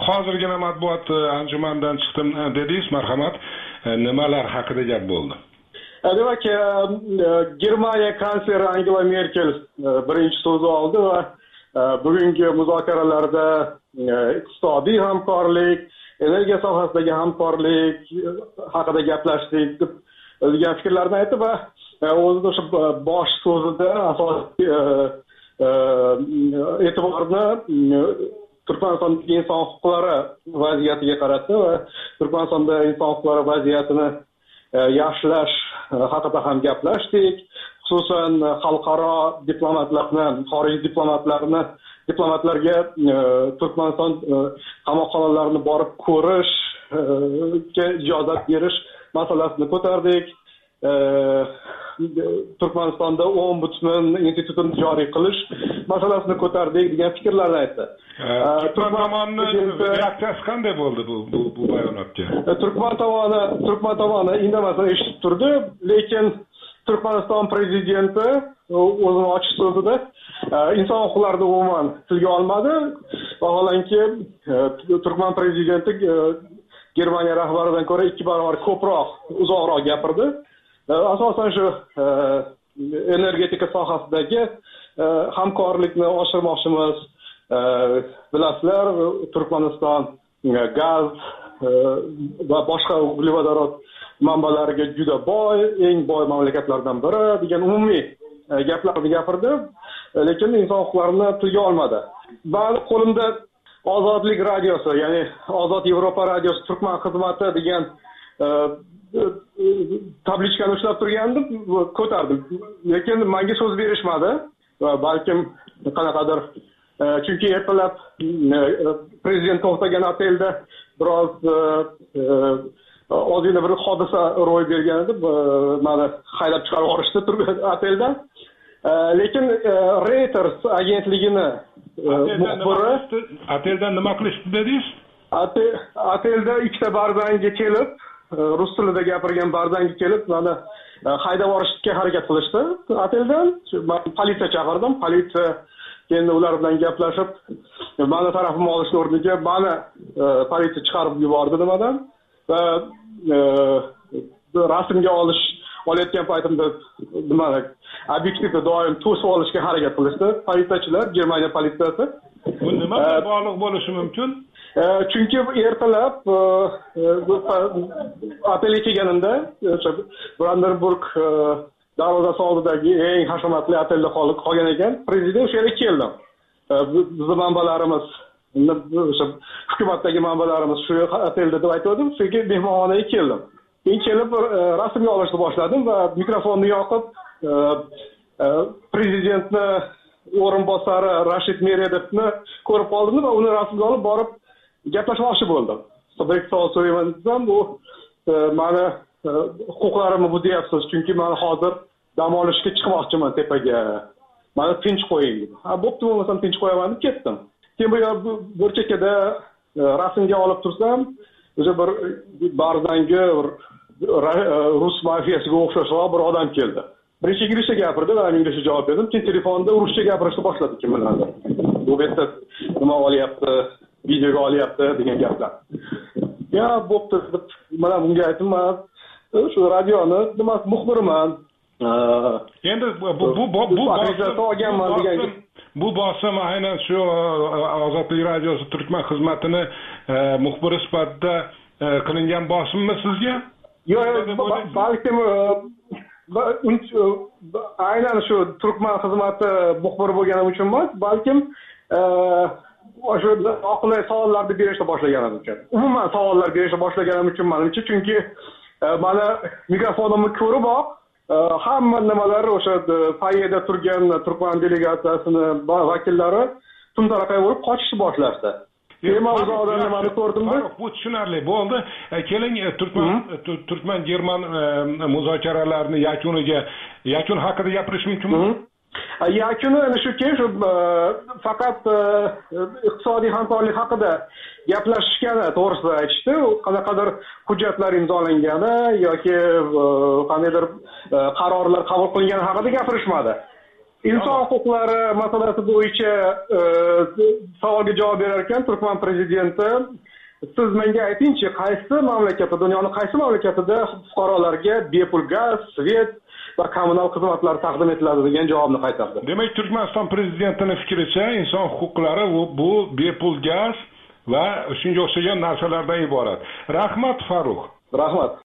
hozirgina matbuot anjumanidan chiqdim dedingiz, marhamat. Nimalar haqida gap bo'ldi? Demak, Germaniya kansleri Angela Merkel birinchi so'zni oldi va bugungi muzokaralarda iqtisodiy hamkorlik, energiya sohasidagi hamkorlik haqida gaplashdik deb degan fikrlarni aytdi va o'zida o'sha bosh so'zida asosiy e'tiborni Turkmanistondagi inson huquqlari vaziyatiga qaratdi va Turkmanistonda inson huquqlari vaziyatini yaxshilash haqida ham gaplashdik. Xususan xalqaro diplomatlarni, xorijiy diplomatlarga Turkmaniston qamoqxonalarini borib ko'rishga ijozat berish masalasini ko'tardik. Turkmanistonda ombudsman institutini joriy qilish masalasini ko'tardik degan fikrlarni aytdi. Turkman tomonining reaksiyasi qanday bo'ldi bu bayonotga? Turkman tomoni indamasdan eshitib turdi, lekin Turkmaniston prezidenti o'zini ochiq so'zida inson huquqlarini umuman tilga olmadi. Vaholanki Turkman prezidenti Germaniya rahbaridan ko'ra 2 barobar ko'proq, uzoqroq gapirdi. Asosan shu energetika sohasidagi hamkorlikni oshirmoqchimiz. Bilasizlar, Turkmaniston gaz va boshqa uglevodorod manbalariga juda boy, eng boy mamlakatlardan biri degan umumiy gaplarni gapirdi, lekin inson huquqlarini tilga olmadi. Men qo'limda Ozodlik radiosi, ya'ni Ozod Yevropa radiosi Turkman xizmati degan tablichkani ushlab turgandim, ko'tardim. Lekin menga so'z berishmadi. Balkim qanaqadir chunki ertalab prezident to'xtagan otelda biroz ozgina bir hodisa ro'y bergan edi. Meni haydab chiqarib yuborishdi oteldan. Lekin Reuters agentligini muxbiri oteldan nima qilishdi dedingiz? Otelda ikkita barzanga kelib, rus tilida gapirgan barzanga kelib, meni haydab yuborishga harakat qilishdi oteldan. Men politsiya chaqirdim. Politsiya keyin ular bilan gaplashib, meni tarafimni olishni o'rniga meni politsiya chiqarib yubordi nimadan. Va rasmga olayotgan paytimda nimalar obyektivda doim to'sib olishga harakat qilishdi politsiyachilar, Germaniya politsiyasi. Bu nima bilan bog'liq bo'lishi mumkin? Chunki ertalab otelga kelganimda Brandenburg darvozasi oldidagi eng hashamatli otelda qolgan ekan. Prezident o'sha yerga keldi. Bizning manbalarimiz, o'sha hukumatdagi manbalarimiz shu otelda deb aytdim. Chunki mehmonxonaga keldim. Keyin kelib rasmga olishni boshladim va mikrofonni yoqib prezidentni o'rinbosari Rashid Meredovni ko'rib qoldim va uni rasmga olib borib gaplashmoqchi bo'ldim. Bir savol so'rayman, bu meni huquqlarimni buzyapsiz, chunki men hozir dam olishga chiqmoqchiman tepaga. Meni tinch qo'ying dedi. Bo'pti, bo'lmasam tinch qo'yaman deb ketdim. Keyin bu burchakada rasmga olib tursam, o'sha bir barzangi rus mafiyasiga o'xshashroq bir odam keldi. Birinchi inglizcha gapirdi va men inglizcha javob berdim. Keyin telefonda ruscha gapirishni boshladi kim biladi. Bu yerda nima olyapti, videoga olyapti degan gaplar. Ya bo'pti deb mana bunga aytdim, men shu radioni demak muxbirman. Endi bu bosim aynan shu Ozodlik radiosi Turkman xizmatini muxbiri sifatida qilingan bosimmi sizga? Yo'q, balkim aynan shu Turkman xizmati muxbiri bo'lganim uchun emas, balkim o'sha oqilay savollarni berishni boshlaganim uchun. Umuman savollar berishni boshlaganim uchun menimcha, chunki mana mikrofonimni ko'riboq hamma nimalar o'sha foyeda turgan Turkman delegatsiyasini vakillari tumtaraqay bo'lib qochishni boshlashdi. Men o'zimdan nimani ko'rdimda? Bu tushunarli bo'ldi. Keling, Turkman German muzokaralarini yakun haqida gapirish mumkinmi? Yakuni shuki, faqat iqtisodiy hamkorlik haqida gaplashishgani to'g'risida aytishdi. Qanaqadir hujjatlar imzolangani yoki qandaydir qarorlar qabul qilingani haqida gapirishmadi. inson huquqlari masalasi bo'yicha savolga javob berar ekan Turkman prezidenti siz menga aytingchi, qaysi mamlakatda, dunyoning qaysi mamlakatida fuqarolarga bepul gaz, svet va kommunal xizmatlar taqdim etiladi degan javobni qaytardi. Demak, Turkmaniston prezidentining fikricha inson huquqlari bu bepul gaz va shunga o'xshagan narsalardan iborat. Rahmat Farruh. Rahmat.